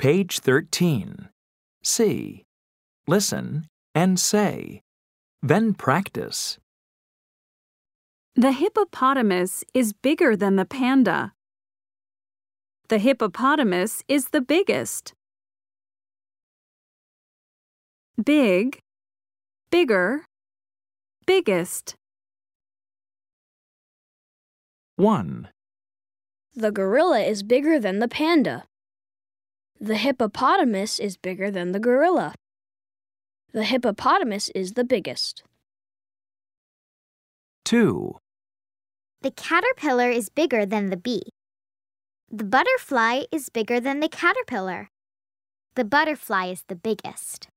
Page 13. See, listen, and say. Then practice. The hippopotamus is bigger than the panda. The hippopotamus is the biggest. Big, bigger, biggest. 1. The gorilla is bigger than the panda. The hippopotamus is bigger than the gorilla. The hippopotamus is the biggest. 2. The caterpillar is bigger than the bee. The butterfly is bigger than the caterpillar. The butterfly is the biggest.